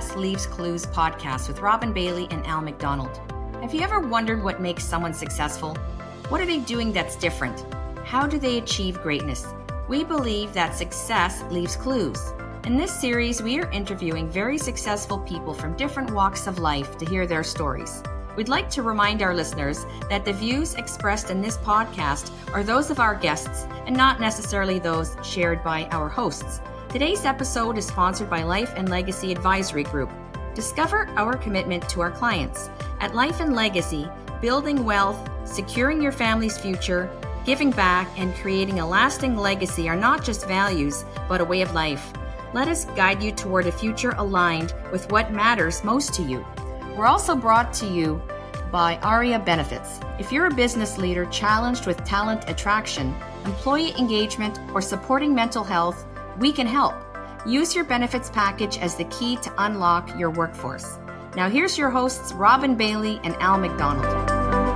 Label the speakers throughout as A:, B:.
A: Success Leaves Clues podcast with Robin Bailey and Al McDonald. Have you ever wondered what makes someone successful? What are they doing that's different? How do they achieve greatness? We believe that success leaves clues. In this series, we are interviewing very successful people from different walks of life to hear their stories. We'd like to remind our listeners that the views expressed in this podcast are those of our guests and not necessarily those shared by our hosts. Today's episode is sponsored by Life and Legacy Advisory Group. Discover our commitment to our clients. At Life and Legacy, building wealth, securing your family's future, giving back, and creating a lasting legacy are not just values, but a way of life. Let us guide you toward a future aligned with what matters most to you. We're also brought to you by ARIA Benefits. If you're a business leader challenged with talent attraction, employee engagement, or supporting mental health, we can help. Use your benefits package as the key to unlock your workforce. Now here's your hosts, Robin Bailey and Al McDonald.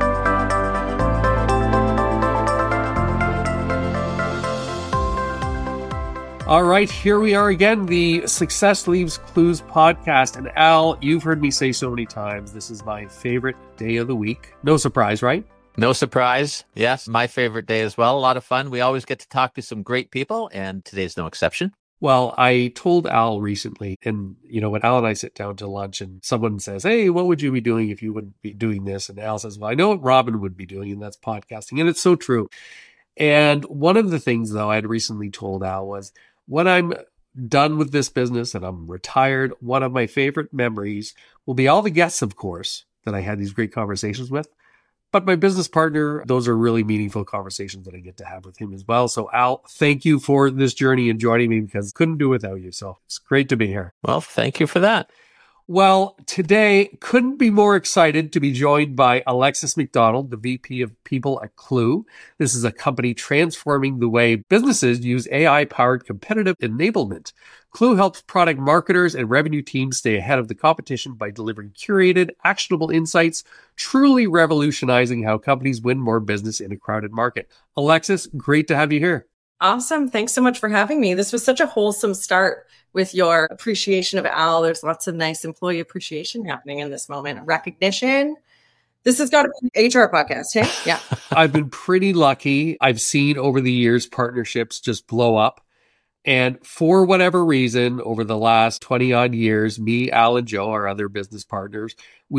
B: All right, here we are again, the Success Leaves Clues podcast. And Al, you've heard me say so many times, this is my favorite day of the week. No surprise, right?
C: No surprise. Yes, my favorite day as well. A lot of fun. We always get to talk to some great people, and today's no exception.
B: Well, I told Al recently, and when Al and I sit down to lunch and someone says, hey, what would you be doing if you wouldn't be doing this? And Al says, well, I know what Robin would be doing, and that's podcasting. And it's so true. And one of the things, though, I had recently told Al was, when I'm done with this business and I'm retired, one of my favorite memories will be all the guests, of course, that I had these great conversations with. But my business partner, those are really meaningful conversations that I get to have with him as well. So Al, thank you for this journey and joining me because I couldn't do it without you. So it's great to be here.
C: Well, thank you for that.
B: Well, today couldn't be more excited to be joined by Alexis McDonald, the VP of People at Clue. This is a company transforming the way businesses use AI-powered competitive enablement. Clue helps product marketers and revenue teams stay ahead of the competition by delivering curated, actionable insights, truly revolutionizing how companies win more business in a crowded market. Alexis, great to have you here.
D: Awesome. Thanks so much for having me. This was such a wholesome start with your appreciation of Al. There's lots of nice employee appreciation happening in this moment. Recognition. This has got to be an HR podcast, hey? Yeah.
B: I've been pretty lucky. I've seen over the years partnerships just blow up. And for whatever reason, over the last 20 odd years, me, Al, and Joe, our other business partners,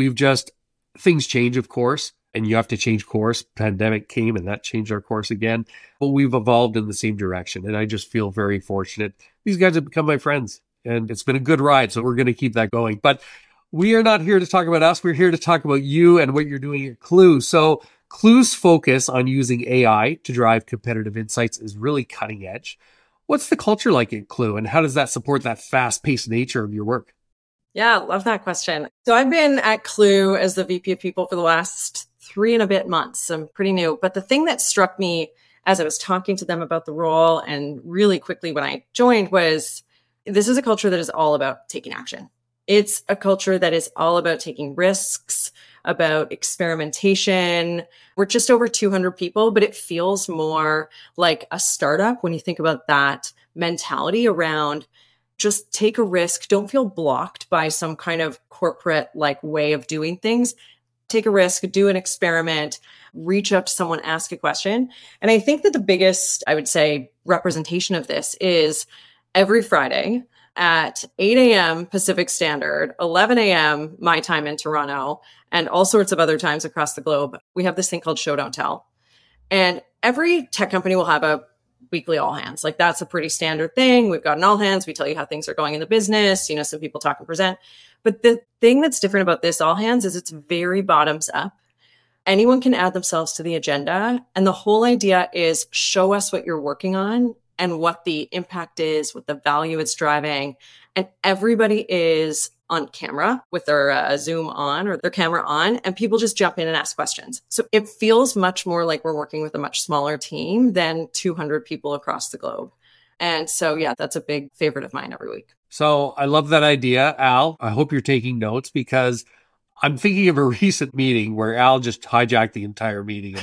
B: things change, of course. And you have to change course. Pandemic came and that changed our course again. But we've evolved in the same direction. And I just feel very fortunate. These guys have become my friends. And it's been a good ride. So we're going to keep that going. But we are not here to talk about us. We're here to talk about you and what you're doing at Clue. So Clue's focus on using AI to drive competitive insights is really cutting edge. What's the culture like at Clue? And how does that support that fast-paced nature of your work?
D: Yeah, love that question. So I've been at Clue as the VP of People for the last 3 and a bit months. I'm pretty new. But the thing that struck me as I was talking to them about the role and really quickly when I joined was this is a culture that is all about taking action. It's a culture that is all about taking risks, about experimentation. We're just over 200 people, but it feels more like a startup when you think about that mentality around just take a risk. Don't feel blocked by some kind of corporate way of doing things. Take a risk, do an experiment, reach out to someone, ask a question. And I think that the biggest, I would say, representation of this is every Friday at 8 a.m. Pacific Standard, 11 a.m. my time in Toronto, and all sorts of other times across the globe, we have this thing called Show Don't Tell. And every tech company will have a weekly all hands. That's a pretty standard thing. We've got an all hands. We tell you how things are going in the business. Some people talk and present. But the thing that's different about this all hands is it's very bottoms up. Anyone can add themselves to the agenda. And the whole idea is show us what you're working on and what the impact is, what the value it's driving. And everybody is on camera with their Zoom on or their camera on, and people just jump in and ask questions. So it feels much more like we're working with a much smaller team than 200 people across the globe. And so, yeah, that's a big favorite of mine every week.
B: So I love that idea, Al. I hope you're taking notes because I'm thinking of a recent meeting where Al just hijacked the entire meeting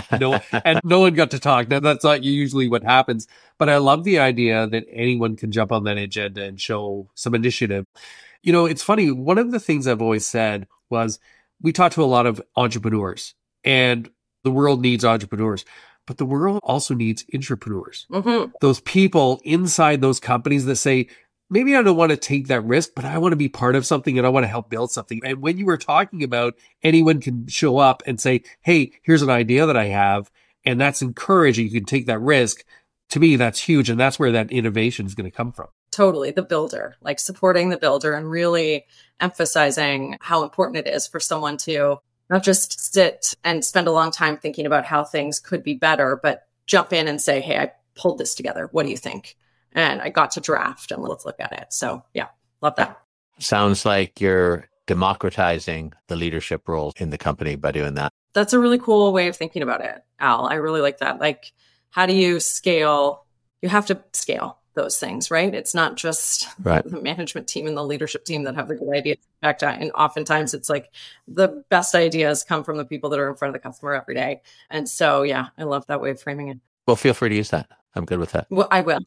B: and no one got to talk. Now, that's not usually what happens, but I love the idea that anyone can jump on that agenda and show some initiative. It's funny. One of the things I've always said was we talk to a lot of entrepreneurs, and the world needs entrepreneurs, but the world also needs intrapreneurs.
D: Mm-hmm.
B: Those people inside those companies that say, maybe I don't want to take that risk, but I want to be part of something and I want to help build something. And when you were talking about anyone can show up and say, hey, here's an idea that I have, and that's encouraging, you can take that risk. To me, that's huge. And that's where that innovation is going to come from.
D: Totally. The builder, like supporting the builder and really emphasizing how important it is for someone to not just sit and spend a long time thinking about how things could be better, but jump in and say, hey, I pulled this together. What do you think? And I got to draft and let's look at it. So yeah, love that.
C: Sounds like you're democratizing the leadership role in the company by doing that.
D: That's a really cool way of thinking about it, Al. I really like that. Like, how do you scale? You have to scale those things, right? It's not just the management team and the leadership team that have the good ideas. In fact, and oftentimes it's like the best ideas come from the people that are in front of the customer every day. And so, yeah, I love that way of framing it.
C: Well, feel free to use that. I'm good with that.
D: Well, I will.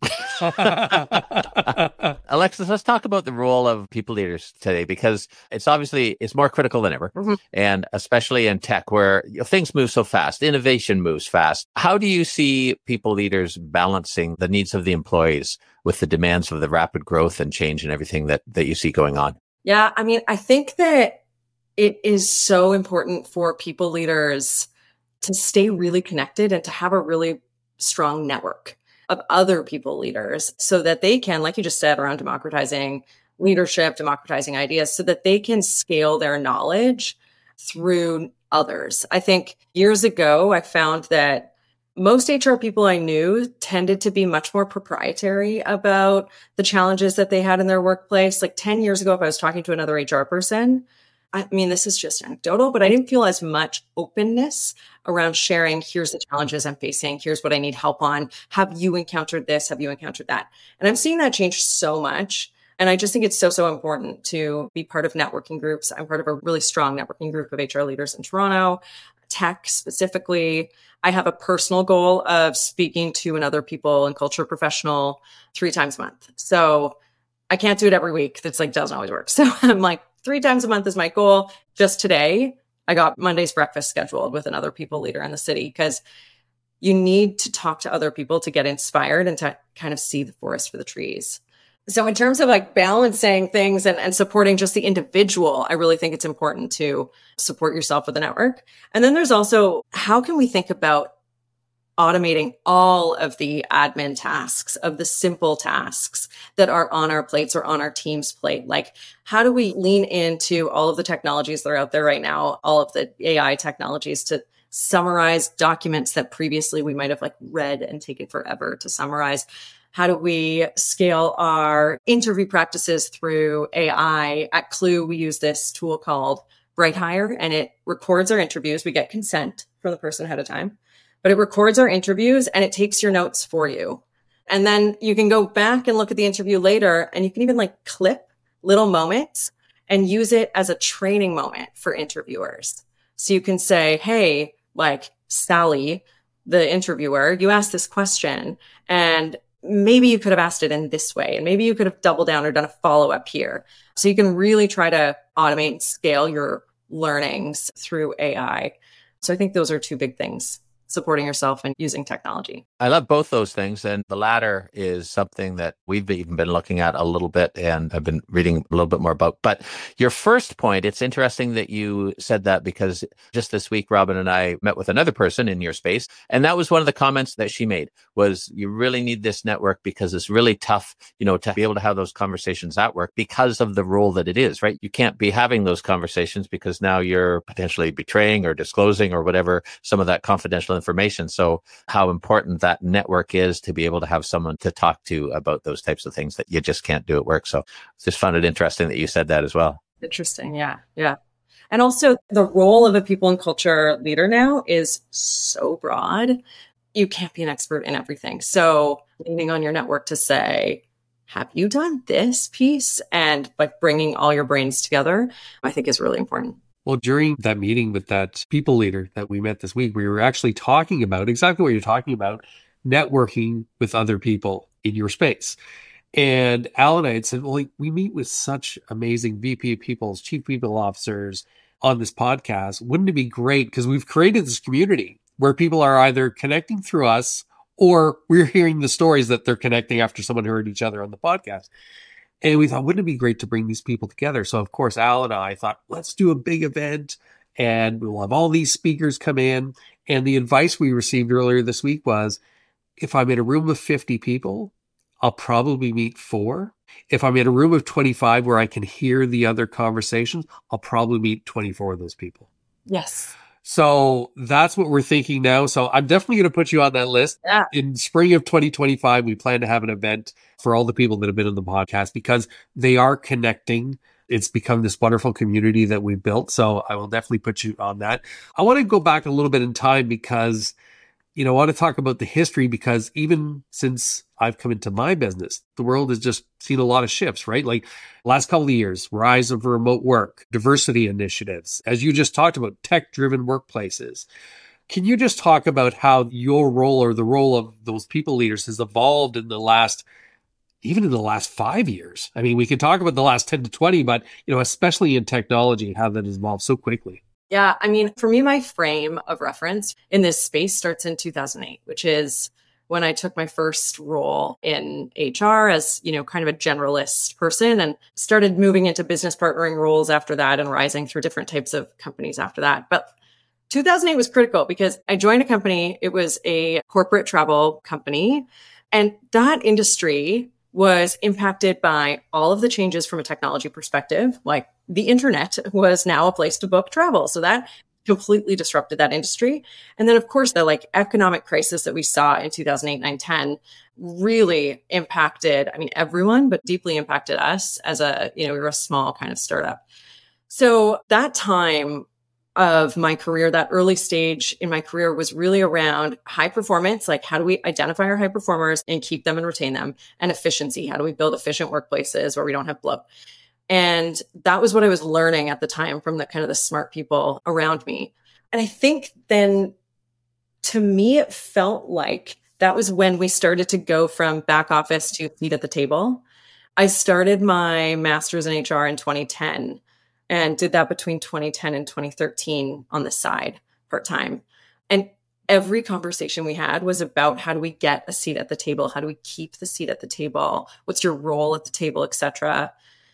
C: Alexis, let's talk about the role of people leaders today, because it's more critical than ever.
D: Mm-hmm.
C: And especially in tech where things move so fast, innovation moves fast. How do you see people leaders balancing the needs of the employees with the demands of the rapid growth and change and everything that you see going on?
D: Yeah, I mean, I think that it is so important for people leaders to stay really connected and to have a really strong network of other people leaders so that they can, like you just said, around democratizing leadership, democratizing ideas, so that they can scale their knowledge through others. I think years ago, I found that most HR people I knew tended to be much more proprietary about the challenges that they had in their workplace. Like 10 years ago, if I was talking to another HR person, I mean, this is just anecdotal, but I didn't feel as much openness around sharing, here's the challenges I'm facing, here's what I need help on. Have you encountered this? Have you encountered that? And I'm seeing that change so much. And I just think it's so important to be part of networking groups. I'm part of a really strong networking group of HR leaders in Toronto, tech specifically. I have a personal goal of speaking to another people and culture professional 3 times a month. So I can't do it every week. That's like, doesn't always work. So I'm like, 3 times a month is my goal. Just today, I got Monday's breakfast scheduled with another people leader in the city, because you need to talk to other people to get inspired and to kind of see the forest for the trees. So in terms of like balancing things and supporting just the individual, I really think it's important to support yourself with a network. And then there's also, how can we think about automating all of the admin tasks, of the simple tasks that are on our plates or on our team's plate? Like, how do we lean into all of the technologies that are out there right now, all of the AI technologies to summarize documents that previously we might have like read and taken forever to summarize? How do we scale our interview practices through AI? At Clue, we use this tool called BrightHire, and it records our interviews. We get consent from the person ahead of time, but it records our interviews and it takes your notes for you. And then you can go back and look at the interview later, and you can even like clip little moments and use it as a training moment for interviewers. So you can say, hey, like Sally, the interviewer, you asked this question and maybe you could have asked it in this way, and maybe you could have doubled down or done a follow-up here. So you can really try to automate and scale your learnings through AI. So I think those are 2 big things: supporting yourself and using technology.
C: I love both those things. And the latter is something that we've even been looking at a little bit and I've been reading a little bit more about. But your first point, it's interesting that you said that, because just this week, Robin and I met with another person in your space. And that was one of the comments that she made was, you really need this network because it's really tough, to be able to have those conversations at work because of the role that it is, right? You can't be having those conversations because now you're potentially betraying or disclosing or whatever, some of that confidential information. So how important that network is to be able to have someone to talk to about those types of things that you just can't do at work. So just found it interesting that you said that as well.
D: Interesting. Yeah. Yeah. And also the role of a people and culture leader now is so broad. You can't be an expert in everything. So leaning on your network to say, have you done this piece? And like bringing all your brains together, I think is really important.
B: Well, during that meeting with that people leader that we met this week, we were actually talking about exactly what you're talking about, networking with other people in your space. And Al and I had said, well, like, we meet with such amazing VP of People's, chief people officers on this podcast. Wouldn't it be great? Because we've created this community where people are either connecting through us or we're hearing the stories that they're connecting after someone heard each other on the podcast. And we thought, wouldn't it be great to bring these people together? So, of course, Al and I thought, let's do a big event and we'll have all these speakers come in. And the advice we received earlier this week was, if I'm in a room of 50 people, I'll probably meet 4. If I'm in a room of 25 where I can hear the other conversations, I'll probably meet 24 of those people.
D: Yes.
B: So that's what we're thinking now. So I'm definitely going to put you on that list.
D: Yeah.
B: In spring of 2025, we plan to have an event for all the people that have been on the podcast because they are connecting. It's become this wonderful community that we've built. So I will definitely put you on that. I want to go back a little bit in time because, I want to talk about the history because even since I've come into my business, the world has just seen a lot of shifts, right? Like last couple of years, rise of remote work, diversity initiatives, as you just talked about, tech-driven workplaces. Can you just talk about how your role or the role of those people leaders has evolved in the last 5 years? I mean, we could talk about the last 10 to 20, but, especially in technology, how that has evolved so quickly.
D: Yeah. I mean, for me, my frame of reference in this space starts in 2008, which is when I took my first role in HR as, kind of a generalist person and started moving into business partnering roles after that and rising through different types of companies after that. But 2008 was critical because I joined a company. It was a corporate travel company, and that industry was impacted by all of the changes from a technology perspective. Like the internet was now a place to book travel. So that completely disrupted that industry. And then, of course, the economic crisis that we saw in 2008, 9, 10 really impacted, everyone, but deeply impacted us as we were a small kind of startup. So that time of my career, that early stage in my career was really around high performance. Like, how do we identify our high performers and keep them and retain them? And efficiency. How do we build efficient workplaces where we don't have bloat? And that was what I was learning at the time from the smart people around me. And I think then to me, it felt like that was when we started to go from back office to seat at the table. I started my master's in HR in 2010 and did that between 2010 and 2013 on the side part-time. And every conversation we had was about how do we get a seat at the table? How do we keep the seat at the table? What's your role at the table, et cetera?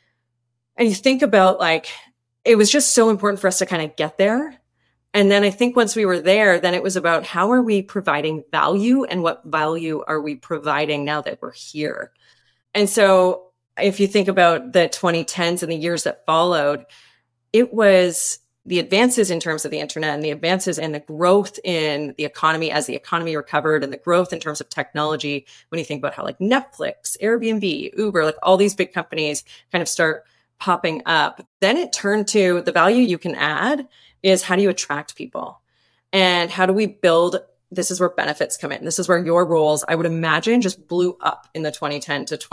D: And you think about it was just so important for us to kind of get there. And then I think once we were there, then it was about how are we providing value and what value are we providing now that we're here? And so if you think about the 2010s and the years that followed, it was the advances in terms of the internet and the advances and the growth in the economy as the economy recovered and the growth in terms of technology. When you think about how Netflix, Airbnb, Uber, all these big companies kind of start popping up, then it turned to the value you can add is how do you attract people and how do we build, this is where benefits come in. This is where your roles, I would imagine, just blew up in the 2010 to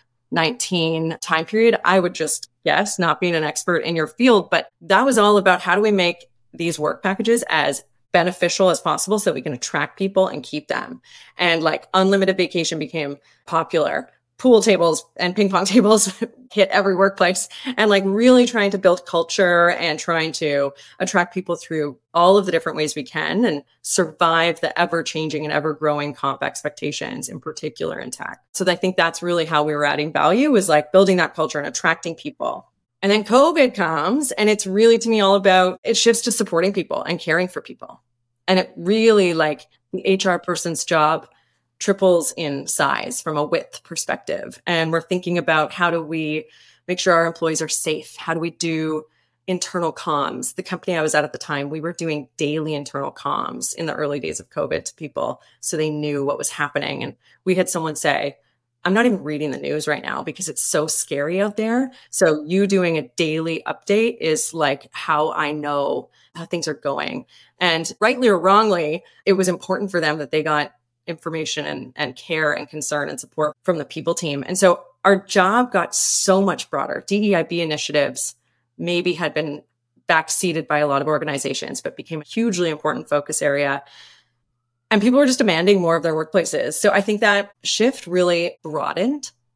D: 2019 time period. I would just guess, not being an expert in your field, but that was all about how do we make these work packages as beneficial as possible so that we can attract people and keep them. And unlimited vacation became popular. Pool tables and ping pong tables hit every workplace, and really trying to build culture and trying to attract people through all of the different ways we can and survive the ever changing and ever growing comp expectations, in particular in tech. So I think that's really how we were adding value, was building that culture and attracting people. And then COVID comes, and it's really, to me, all about, it shifts to supporting people and caring for people. And it really, the HR person's job triples in size from a width perspective. And we're thinking about how do we make sure our employees are safe? How do we do internal comms? The company I was at the time, we were doing daily internal comms in the early days of COVID to people so they knew what was happening. And we had someone say, I'm not even reading the news right now because it's so scary out there. So you doing a daily update is how I know how things are going. And rightly or wrongly, it was important for them that they got information and care and concern and support from the people team. And so our job got so much broader. DEIB initiatives maybe had been backseated by a lot of organizations, but became a hugely important focus area. And people were just demanding more of their workplaces. So I think that shift really broadened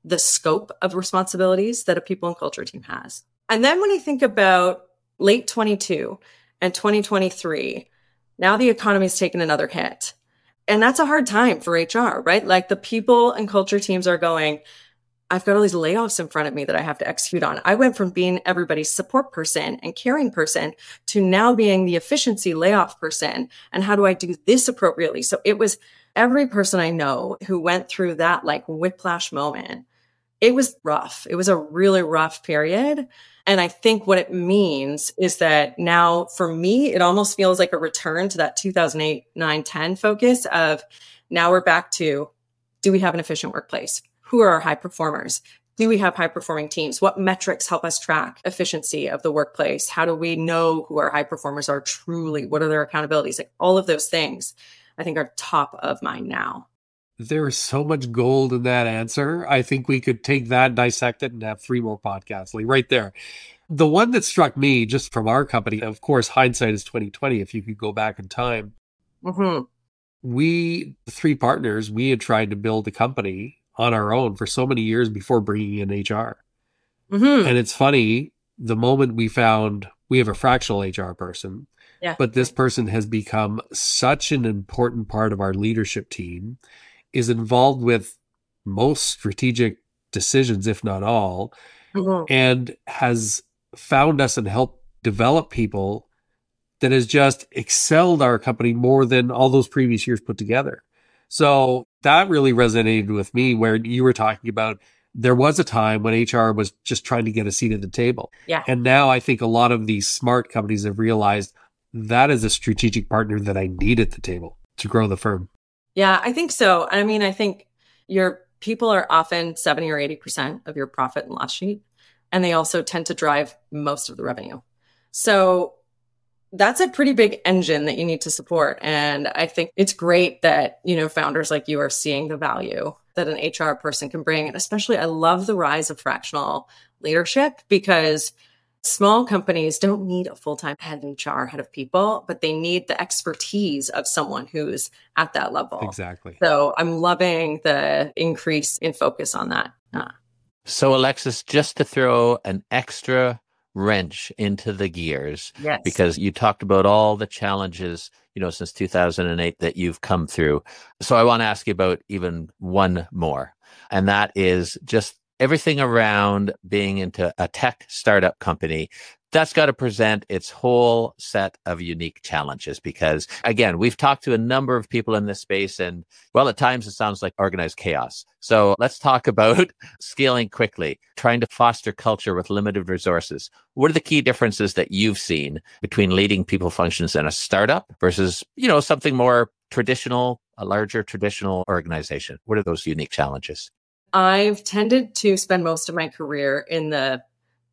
D: the scope of responsibilities that a people and culture team has. And then when you think about late 22 and 2023, now the economy's taken another hit. And that's a hard time for HR, right? Like the people and culture teams are going, I've got all these layoffs in front of me that I have to execute on. I went from being everybody's support person and caring person to now being the efficiency layoff person. And how do I do this appropriately? So it was every person I know who went through that like whiplash moment. It was rough. It was a really rough period. And I think what it means is that now for me, it almost feels like a return to that 2008, 9, 10 focus of now we're back to, do we have an efficient workplace? Who are our high performers? Do we have high performing teams? What metrics help us track efficiency of the workplace? How do we know who our high performers are truly? What are their accountabilities? Like all of those things, I think are top of mind now.
B: There is so much gold in that answer. I think we could take that, dissect it, and have 3 more podcasts, like right there. The one that struck me just from our company, of course, hindsight is 2020. If you could go back in time, we, the 3 partners, we had tried to build a company on our own for so many years before bringing in HR. And it's funny, the moment we found we have a fractional HR person, but this person has become such an important part of our leadership team, is involved with most strategic decisions, if not all, and has found us and helped develop people that has just excelled our company more than all those previous years put together. So that really resonated with me, where you were talking about there was a time when HR was just trying to get a seat at the table. And now I think a lot of these smart companies have realized that is a strategic partner that I need at the table to grow the firm.
D: Yeah, I think so. I mean, I think your people are often 70 or 80% of your profit and loss sheet, and they also tend to drive most of the revenue. So that's a pretty big engine that you need to support. And I think it's great that, you know, founders like you are seeing the value that an HR person can bring. And especially, I love the rise of fractional leadership, because small companies don't need a full-time head of HR, head of people, but they need the expertise of someone who's at that level.
B: Exactly.
D: So I'm loving the increase in focus on that.
C: So Alexis, just to throw an extra wrench into the gears, because you talked about all the challenges, you know, since 2008 that you've come through. So I want to ask you about even one more, and that is just everything around being into a tech startup company. That's got to present its whole set of unique challenges, because again, we've talked to a number of people in this space, and well, at times it sounds like organized chaos. So let's talk about scaling quickly, trying to foster culture with limited resources. What are the key differences that you've seen between leading people functions in a startup versus, you know, something more traditional, a larger traditional organization? What are those unique challenges?
D: I've tended to spend most of my career in the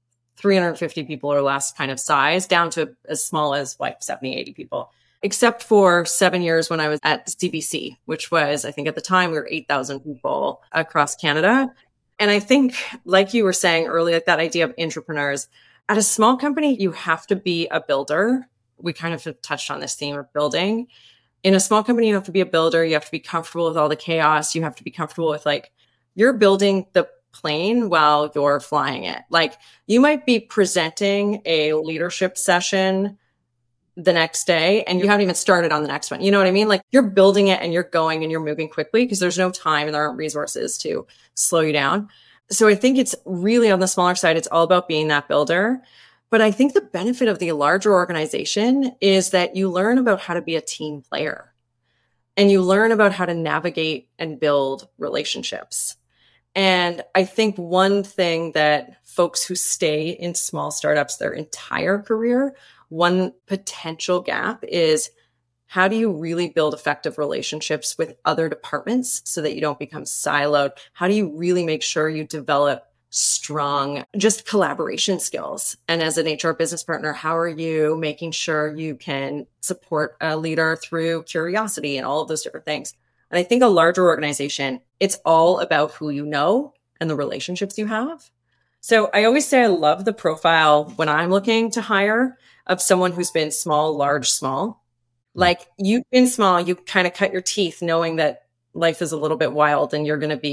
D: 350 people or less kind of size, down to as small as like 70, 80 people, except for 7 years when I was at CBC, which was, I think at the time we were 8,000 people across Canada. And I think, like you were saying earlier, like that idea of entrepreneurs, at a small company, you have to be a builder. We kind of touched on this theme of building. In a small company, you have to be a builder. You have to be comfortable with all the chaos. You have to be comfortable with like, you're building the plane while you're flying it. Like you might be presenting a leadership session the next day and you haven't even started on the next one. You know what I mean? Like you're building it and you're going and you're moving quickly because there's no time and there aren't resources to slow you down. So I think it's really on the smaller side, it's all about being that builder. But I think the benefit of the larger organization is that you learn about how to be a team player and you learn about how to navigate and build relationships. And I think one thing that folks who stay in small startups their entire career, one potential gap is how do you really build effective relationships with other departments so that you don't become siloed? How do you really make sure you develop strong just collaboration skills? And as an HR business partner, how are you making sure you can support a leader through curiosity and all of those different things? And I think a larger organization, it's all about who you know and the relationships you have. So I always say I love the profile when I'm looking to hire of someone who's been small, large, small. Like you've been small, you kind of cut your teeth knowing that life is a little bit wild and you're going to be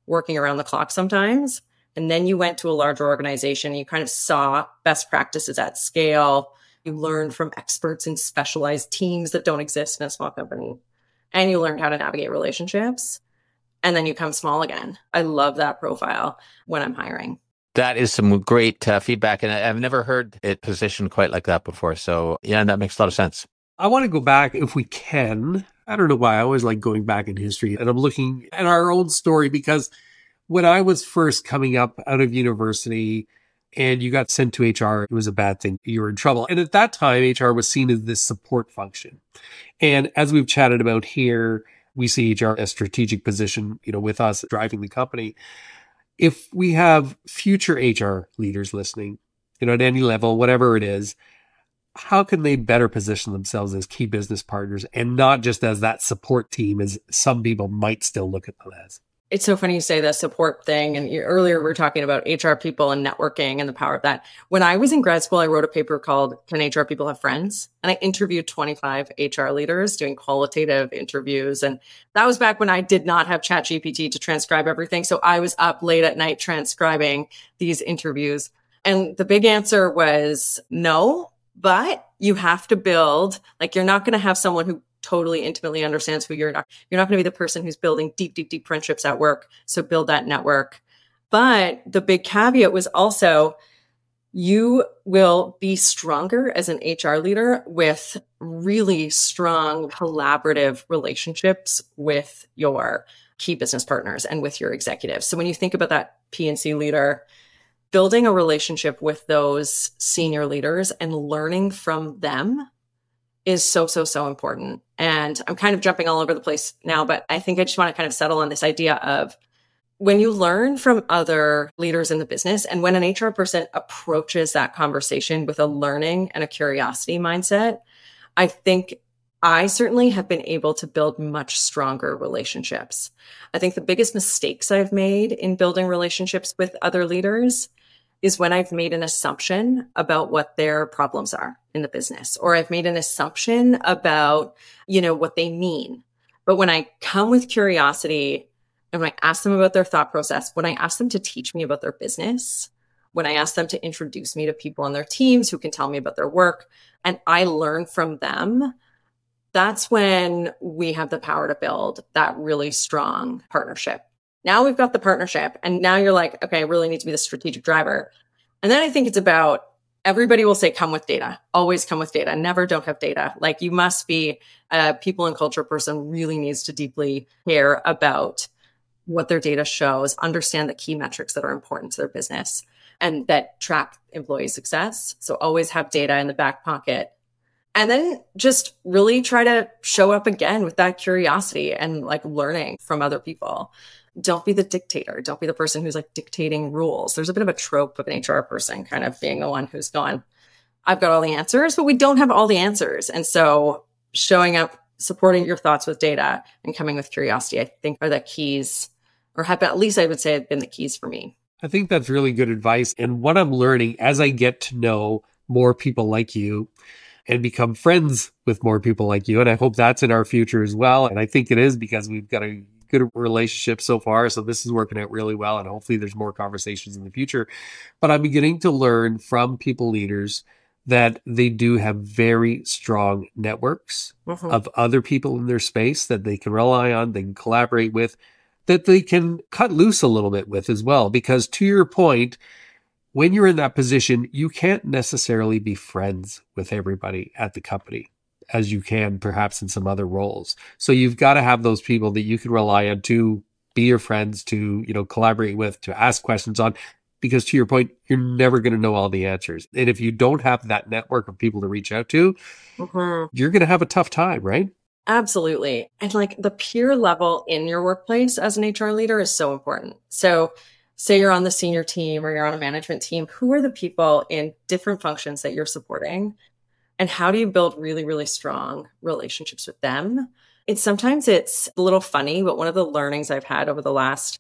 D: working around the clock sometimes. And then you went to a larger organization, you kind of saw best practices at scale. You learned from experts in specialized teams that don't exist in a small company. And you learned how to navigate relationships. And then you come small again. I love that profile when I'm hiring.
C: That is some great feedback. And I've never heard it positioned quite like that before. So yeah, that makes a lot of sense.
B: I want to go back if we can. I don't know why I always like going back in history, and I'm looking at our own story because when I was first coming up out of university and you got sent to HR, it was a bad thing. You were in trouble. And at that time, HR was seen as this support function. And as we've chatted about here, we see HR as a strategic position, with us driving the company. If we have future HR leaders listening, at any level, whatever it is, how can they better position themselves as key business partners and not just as that support team as some people might still look at them as?
D: It's so funny you say the support thing. And earlier we were talking about HR people and networking and the power of that. When I was in grad school, I wrote a paper called Can HR People Have Friends? And I interviewed 25 HR leaders doing qualitative interviews. And that was back when I did not have ChatGPT to transcribe everything. So I was up late at night transcribing these interviews. And the big answer was no, but you have to build, you're not going to have someone who totally intimately understands who you're not going to be the person who's building deep friendships at work. So build that network. But the big caveat was also you will be stronger as an HR leader with really strong collaborative relationships with your key business partners and with your executives. So when you think about that P&C leader, building a relationship with those senior leaders and learning from them is so important. And I'm kind of jumping all over the place now, but I think I just want to kind of settle on this idea of when you learn from other leaders in the business and when an HR person approaches that conversation with a learning and a curiosity mindset, I think I certainly have been able to build much stronger relationships. I think the biggest mistakes I've made in building relationships with other leaders is when I've made an assumption about what their problems are in the business, or I've made an assumption about, what they mean. But when I come with curiosity and when I ask them about their thought process, when I ask them to teach me about their business, when I ask them to introduce me to people on their teams who can tell me about their work, and I learn from them, that's when we have the power to build that really strong partnership. Now we've got the partnership and now you're like, okay, I really need to be the strategic driver. And then I think it's about everybody will say, come with data, always come with data, never don't have data. You must be a people and culture person really needs to deeply care about what their data shows, understand the key metrics that are important to their business and that track employee success. So always have data in the back pocket. And then just really try to show up again with that curiosity and learning from other people. Don't be the dictator. Don't be the person who's dictating rules. There's a bit of a trope of an HR person kind of being the one who's going, I've got all the answers, but we don't have all the answers. And so showing up, supporting your thoughts with data and coming with curiosity, I think are the keys, or have at least I would say have been the keys for me.
B: I think that's really good advice. And what I'm learning as I get to know more people like you and become friends with more people like you, and I hope that's in our future as well. And I think it is because we've got a good relationship so far. So this is working out really well. And hopefully there's more conversations in the future. But I'm beginning to learn from people leaders that they do have very strong networks of other people in their space that they can rely on, they can collaborate with, that they can cut loose a little bit with as well. Because to your point, when you're in that position, you can't necessarily be friends with everybody at the company as you can perhaps in some other roles. So you've got to have those people that you can rely on to be your friends, to, collaborate with, to ask questions on, because to your point, you're never going to know all the answers. And if you don't have that network of people to reach out to, you're going to have a tough time, right?
D: Absolutely. And the peer level in your workplace as an HR leader is so important. So say you're on the senior team or you're on a management team, who are the people in different functions that you're supporting? And how do you build really, really strong relationships with them? Sometimes it's a little funny, but one of the learnings I've had over the last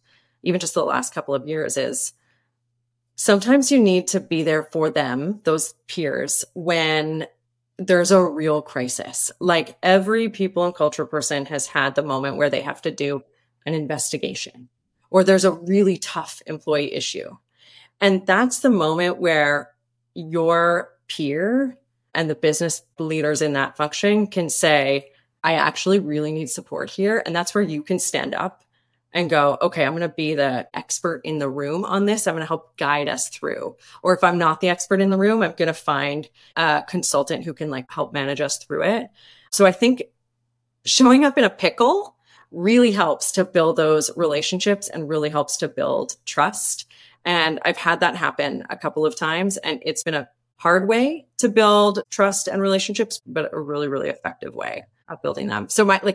D: couple of years is sometimes you need to be there for them, those peers, when there's a real crisis. Every people and culture person has had the moment where they have to do an investigation or there's a really tough employee issue. And that's the moment where your peer and the business leaders in that function can say, I actually really need support here. And that's where you can stand up and go, okay, I'm going to be the expert in the room on this. I'm going to help guide us through. Or if I'm not the expert in the room, I'm going to find a consultant who can like help manage us through it. So I think showing up in a pickle really helps to build those relationships and really helps to build trust. And I've had that happen a couple of times, and it's been a hard way to build trust and relationships, but a really, really effective way of building them. So my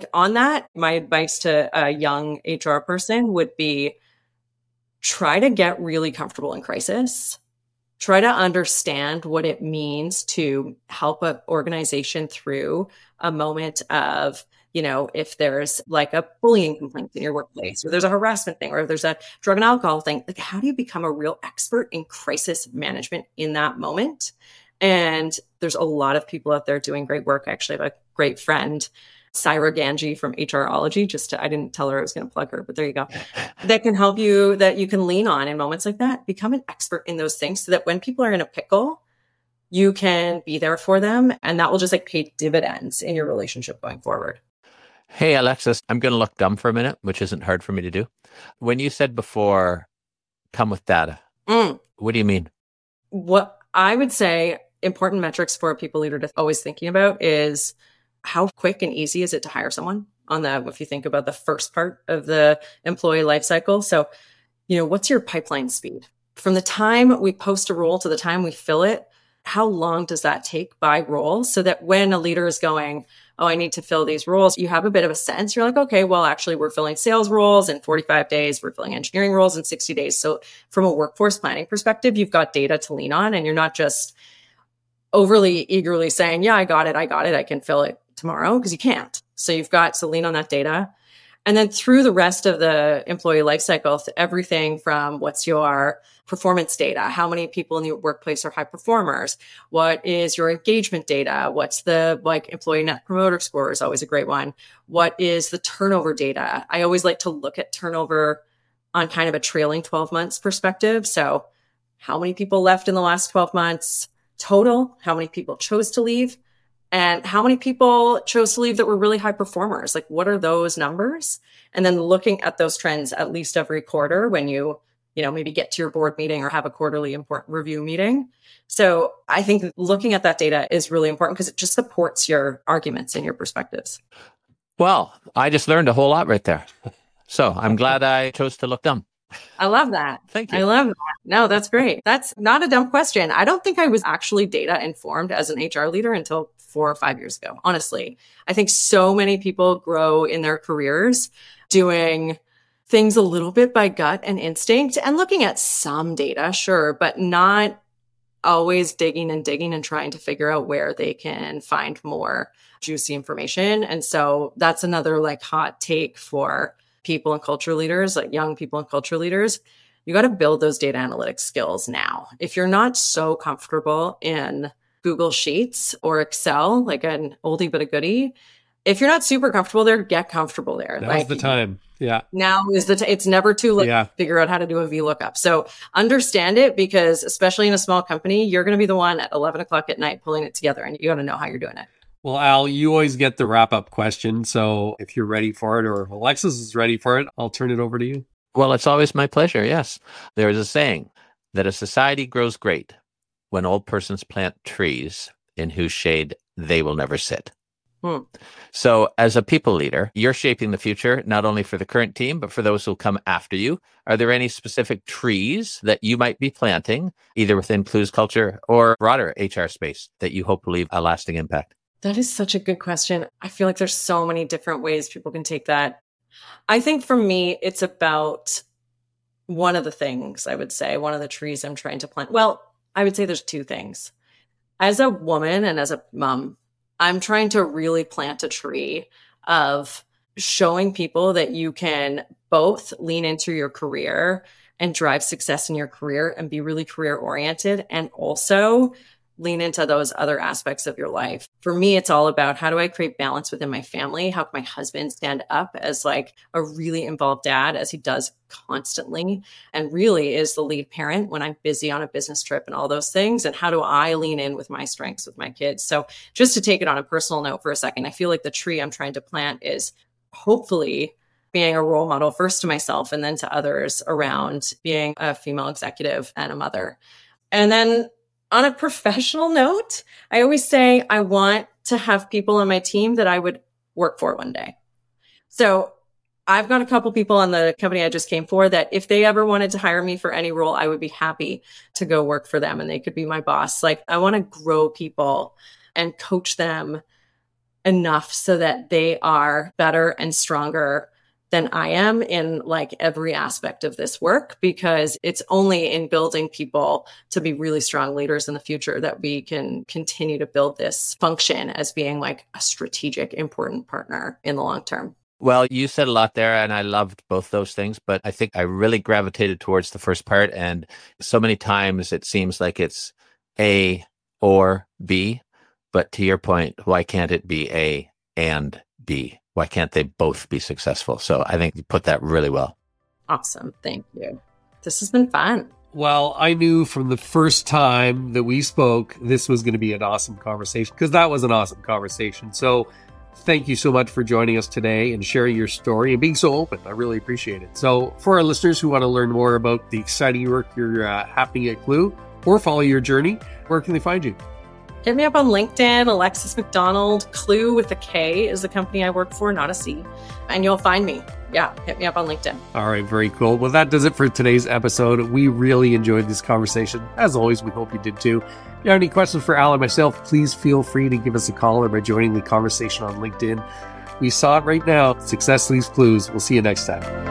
D: advice to a young HR person would be try to get really comfortable in crisis. Try to understand what it means to help an organization through a moment of, if there's like a bullying complaint in your workplace, or there's a harassment thing, or if there's a drug and alcohol thing, like how do you become a real expert in crisis management in that moment? And there's a lot of people out there doing great work. I actually have a great friend, Saira Ganji from HRology. I didn't tell her I was going to plug her, but there you go. That can help you, that you can lean on in moments like that. Become an expert in those things so that when people are in a pickle, you can be there for them. And that will just like pay dividends in your relationship going forward.
C: Hey, Alexis, I'm going to look dumb for a minute, which isn't hard for me to do. When you said before, come with data, what do you mean?
D: What I would say important metrics for a people leader to always thinking about is how quick and easy is it to hire someone on that, if you think about the first part of the employee life cycle. So, what's your pipeline speed? From the time we post a role to the time we fill it, how long does that take by role? So that when a leader is going, oh, I need to fill these roles, you have a bit of a sense. You're like, okay, well, actually, we're filling sales roles in 45 days. We're filling engineering roles in 60 days. So from a workforce planning perspective, you've got data to lean on, and you're not just overly eagerly saying, yeah, I got it. I can fill it tomorrow, because you can't. So you've got to lean on that data. And then through the rest of the employee life cycle, everything from what's your performance data, how many people in your workplace are high performers, what is your engagement data, what's the employee net promoter score is always a great one, what is the turnover data. I always like to look at turnover on kind of a trailing 12 months perspective. So how many people left in the last 12 months total, how many people chose to leave, and how many people chose to leave that were really high performers? Like, what are those numbers? And then looking at those trends at least every quarter when you maybe get to your board meeting or have a quarterly important review meeting. So I think looking at that data is really important because it just supports your arguments and your perspectives.
C: Well, I just learned a whole lot right there. So I'm glad I chose to look dumb.
D: I love that.
C: Thank you.
D: I love that. No, that's great. That's not a dumb question. I don't think I was actually data informed as an HR leader until 4 or 5 years ago. Honestly, I think so many people grow in their careers doing things a little bit by gut and instinct and looking at some data, sure, but not always digging and trying to figure out where they can find more juicy information. And so that's another hot take for people and culture leaders, like young people and culture leaders. You got to build those data analytics skills now. If you're not so comfortable in Google Sheets or Excel, like an oldie but a goodie, if you're not super comfortable there, get comfortable there.
B: Now's the time. Yeah.
D: Now is the it's never too late to figure out how to do a VLOOKUP. So understand it, because especially in a small company, you're going to be the one at 11 o'clock at night pulling it together, and you got to know how you're doing it.
B: Well, Al, you always get the wrap-up question. So if you're ready for it, or if Alexis is ready for it, I'll turn it over to you.
C: Well, it's always my pleasure. Yes. There is a saying that a society grows great when old persons plant trees in whose shade they will never sit. So as a people leader, you're shaping the future, not only for the current team, but for those who will come after you. Are there any specific trees that you might be planting, either within Clue's culture or broader HR space, that you hope will leave a lasting impact?
D: That is such a good question. I feel like there's so many different ways people can take that. I think for me, it's about one of the things I would say, one of the trees I'm trying to plant. Well, I would say there's two things. As a woman and as a mom, I'm trying to really plant a tree of showing people that you can both lean into your career and drive success in your career and be really career oriented, and also lean into those other aspects of your life. For me, it's all about how do I create balance within my family? How can my husband stand up as like a really involved dad, as he does constantly, and really is the lead parent when I'm busy on a business trip and all those things? And how do I lean in with my strengths with my kids? So just to take it on a personal note for a second, I feel like the tree I'm trying to plant is hopefully being a role model first to myself and then to others around being a female executive and a mother. And then on a professional note, I always say I want to have people on my team that I would work for one day. So I've got a couple people on the company I just came for that if they ever wanted to hire me for any role, I would be happy to go work for them and they could be my boss. Like I want to grow people and coach them enough so that they are better and stronger than I am in like every aspect of this work, because it's only in building people to be really strong leaders in the future that we can continue to build this function as being like a strategic, important partner in the long term.
C: Well, you said a lot there, and I loved both those things, but I think I really gravitated towards the first part. And so many times it seems like it's A or B, but to your point, why can't it be A and B? Why can't they both be successful? So I think you put that really well.
D: Awesome. Thank you. This has been fun.
B: Well, I knew from the first time that we spoke, this was going to be an awesome conversation, because that was an awesome conversation. So thank you so much for joining us today and sharing your story and being so open. I really appreciate it. So for our listeners who want to learn more about the exciting work you're happening at Clue or follow your journey, where can they find you?
D: Hit me up on LinkedIn, Alexis McDonald. Clue with a K is the company I work for, not a C. And you'll find me. Yeah, hit me up on LinkedIn.
B: All right, very cool. Well, that does it for today's episode. We really enjoyed this conversation. As always, we hope you did too. If you have any questions for Al and myself, please feel free to give us a call or by joining the conversation on LinkedIn. We saw it right now. Success leaves clues. We'll see you next time.